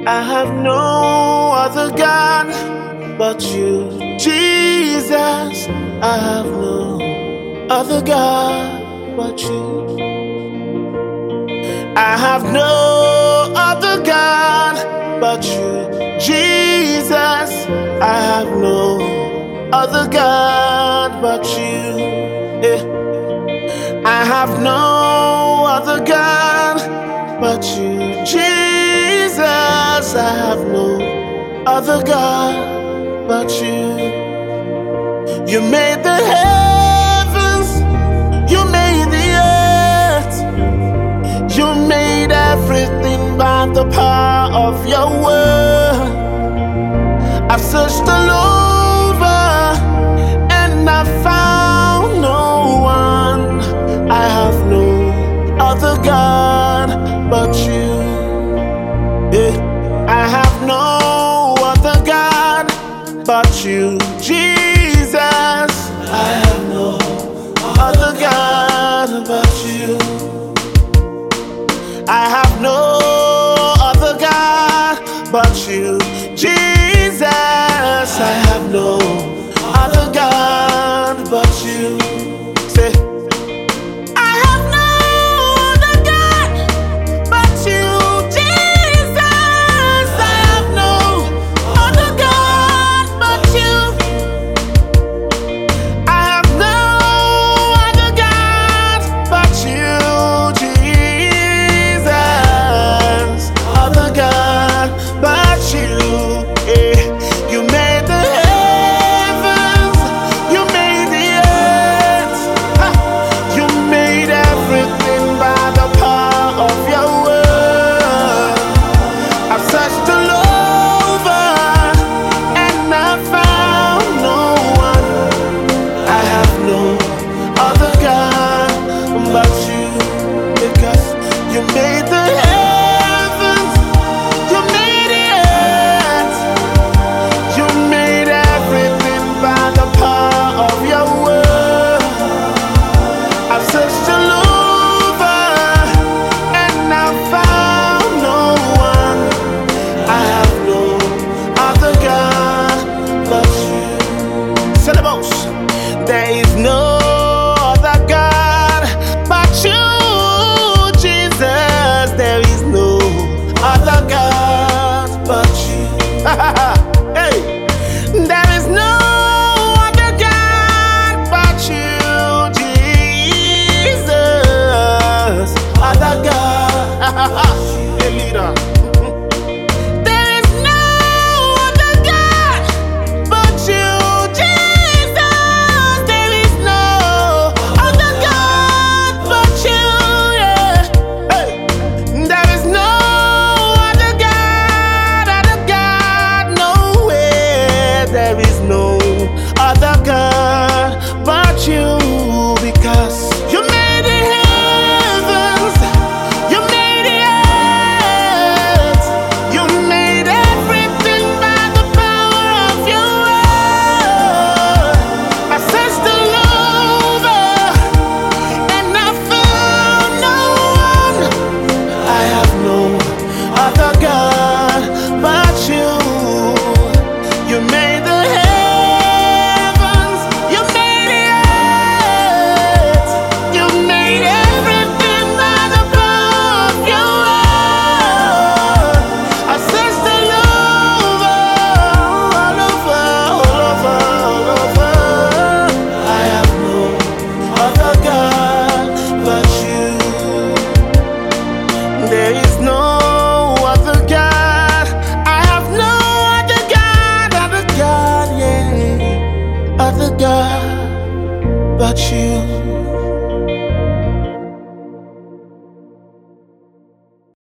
I have no other God but you, Jesus. I have no other God but you. I have no other God but you, Jesus. I have no other God but you. I have no other God but you, Jesus. I have no other God but you. You made the heavens, you made the earth, you made everything by the power of your word. I've searched all over and I found no one. I have no other God but you. I have no other God but you, Jesus. I have no other God but you. I have no other God but you,